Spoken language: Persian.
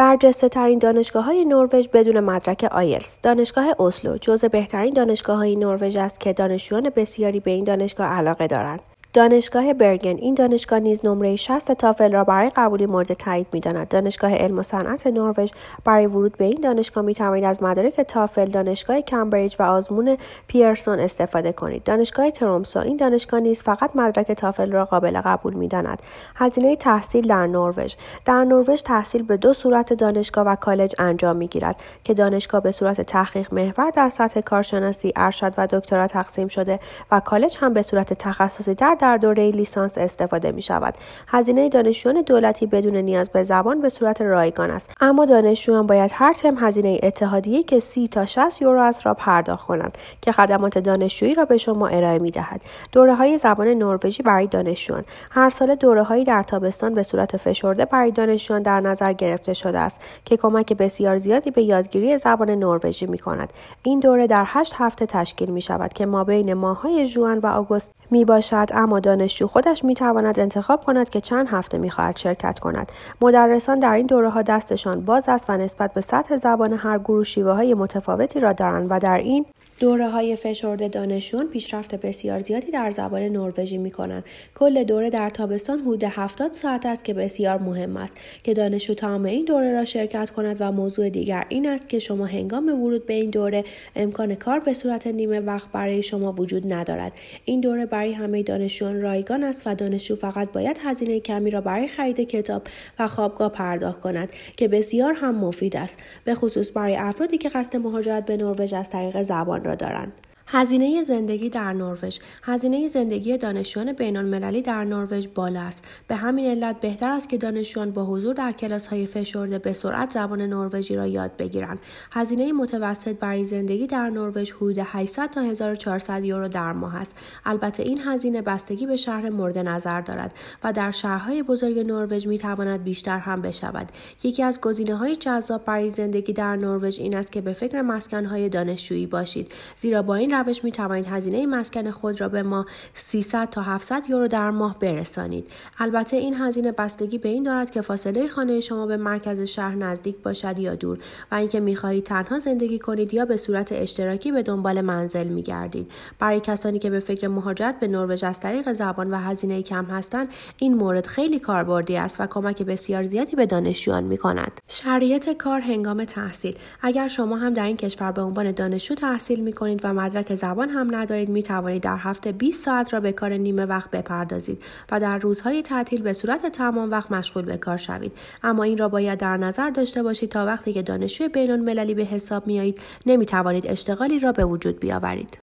برجسته‌ترین دانشگاه‌های نروژ بدون مدرک آیلتس. دانشگاه اسلو جزو بهترین دانشگاه‌های نروژ است که دانشجویان بسیاری به این دانشگاه علاقه دارند. دانشگاه برگن. این دانشگاه نیز نمره 60 تافل را برای قبولی مورد تایید می‌داند. دانشگاه علم و صنعت نروژ. برای ورود به این دانشگاه می‌توانید از مدارک تافل، دانشگاه کمبریج و آزمون پیرسون استفاده کنید. دانشگاه ترومسو. این دانشگاه نیز فقط مدرک تافل را قابل قبول می‌داند. هزینه تحصیل در نروژ. در نروژ تحصیل به دو صورت دانشگاه و کالج انجام می‌گیرد که دانشگاه به صورت تحقیق محور در سطح کارشناسی، ارشد و دکترا تقسیم شده و کالج هم به صورت تخصصی در دوره لیسانس استفاده می شود. هزینه دانشجویان دولتی بدون نیاز به زبان به صورت رایگان است، اما دانشجویان باید هر ترم هزینه اتحادیه‌ای که 30 تا 60 یورو است را پرداخت کنند که خدمات دانشجویی را به شما ارائه می دهد. دوره‌های زبان نروژی برای دانشجویان. هر سال دوره‌هایی در تابستان به صورت فشرده برای دانشجویان در نظر گرفته شده است که کمک بسیار زیادی به یادگیری زبان نروژی می کند. این دوره در 8 هفته تشکیل می شود که مابین ماه‌های ژوئن و آگوست می باشد، اما دانشجو خودش می تواند انتخاب کند که چند هفته می خواهد شرکت کند. مدرسان در این دوره‌ها دستشان باز است و نسبت به سطح زبان هر گروه شیوه‌های متفاوتی را دارند و در این دوره‌های فشرده دانشجویان پیشرفت بسیار زیادی در زبان نروژی می‌کنند. کل دوره در تابستان حدود 70 ساعت است که بسیار مهم است که دانشجو تمام این دوره را شرکت کند و موضوع دیگر این است که شما هنگام ورود به این دوره امکان کار به صورت نیمه وقت برای شما وجود ندارد. این دوره برای همه دانشجویان رایگان است و دانشجو فقط باید هزینه کمی را برای خرید کتاب و خوابگاه پرداخت کند که بسیار هم مفید است، به خصوص برای افرادی که قصد مهاجرت به نروژ از طریق زبان را دارند. هزینه زندگی در نروژ. هزینه زندگی دانشجویان بین‌المللی در نروژ بالا است. به همین علت بهتر است که دانشجویان با حضور در کلاس‌های فشرده به سرعت زبان نروژی را یاد بگیرند. هزینه متوسط برای زندگی در نروژ حدود 800 تا 1400 یورو در ماه است. البته این هزینه بستگی به شهر مورد نظر دارد و در شهرهای بزرگ نروژ می‌تواند بیشتر هم بشود. یکی از گزینه‌های جذاب برای زندگی در نروژ این است که به فکر مسکن‌های دانشجویی باشید، زیرا با این روش می توانید هزینه مسکن خود را به ماه 300 تا 700 یورو در ماه برسانید. البته این هزینه بستگی به این دارد که فاصله خانه شما به مرکز شهر نزدیک باشد یا دور و اینکه می خواهید تنها زندگی کنید یا به صورت اشتراکی به دنبال منزل می گردید. برای کسانی که به فکر مهاجرت به نروژ از طریق زبان و هزینه کم هستند، این مورد خیلی کاربردی است و کمک بسیار زیادی به دانشجویان می کند. شرایط کار هنگام تحصیل. اگر شما هم در این کشور به عنوان دانشجو تحصیل می کنید و مدرک زبان هم ندارید، می توانید در هفته 20 ساعت را به کار نیمه وقت بپردازید و در روزهای تعطیل به صورت تمام وقت مشغول به کار شوید. اما این را باید در نظر داشته باشید تا وقتی که دانشجوی بین‌المللی به حساب میایید نمی توانید اشتغالی را به وجود بیاورید.